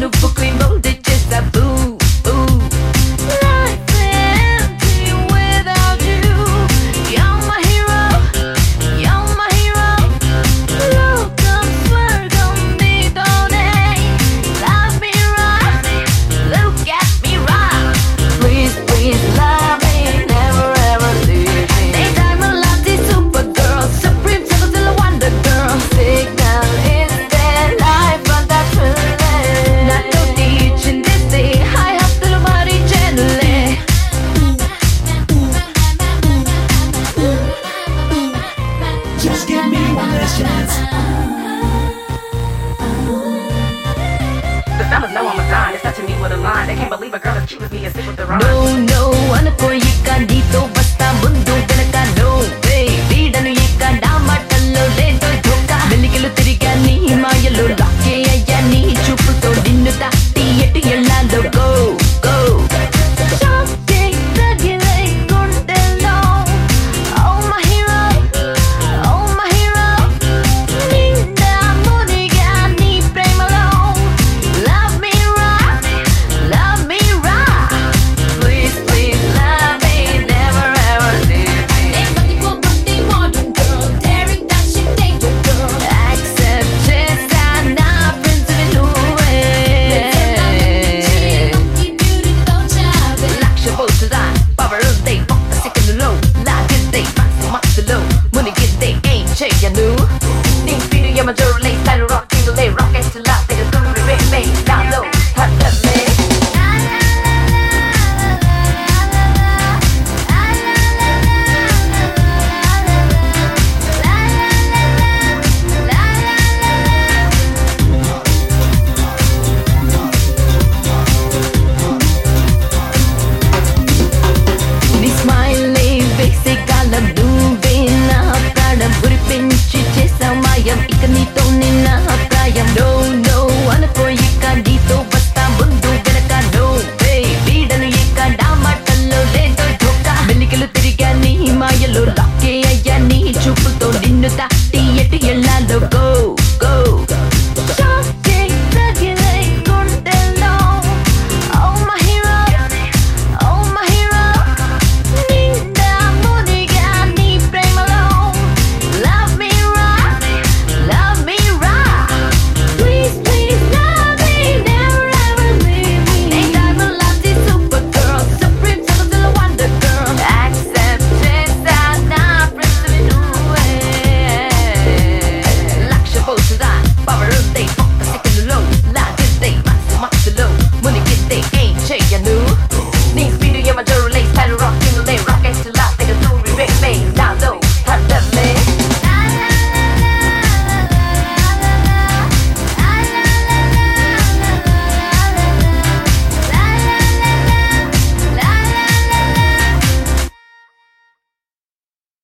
నువ్వు క్వీన్ బోల్డ్ చేసావు Life empty without you You're my hero You're my hero లోకం స్వర్గం నీతోనే Love me right Look at me right Please please love me Never ever leave me Daytime I love this super girl Supreme Celestial Wonder Girl Signal is their life and that's really 나도 teaching this day High up to the body gently Just give me one last chance. The fellas know I'm a sign. It's touching me with a line. They can't believe a girl as cute as me is sick with the rhyme. No no అనుకో ఇక నీతో వస్తా ముందు వెనక No way వీడను ఇక నా మాటల్లో లేదో ధోకా వెలిగిలు తిరిగా నీ మాయలో లాకే అయ్యా నీ చూపుతో నిన్ను దాటి ఎటు ఎళ్ళాలో Go go Shocking తగిలే గుండెల్లో Oh my hero Oh my hero నిండా మునిగా నీ ప్రేమలో Love me right Love me right Please please love me Never ever leave me modern girl Daring dashing danger girl Accept చేసా నా ప్రిన్సిపల్ నువ్వే లక్ష్య పోతురా పవరుందే ఒక్క సెకండ్లో లాగిద్దే మత్తులో మునిగిద్దే ఏం చెయ్యను నీ పీరు యమ జోరులే స్టైల్ రాక్ కింగులే రాకెట్ లా తెగ దూరి రే నాలో హద్దలే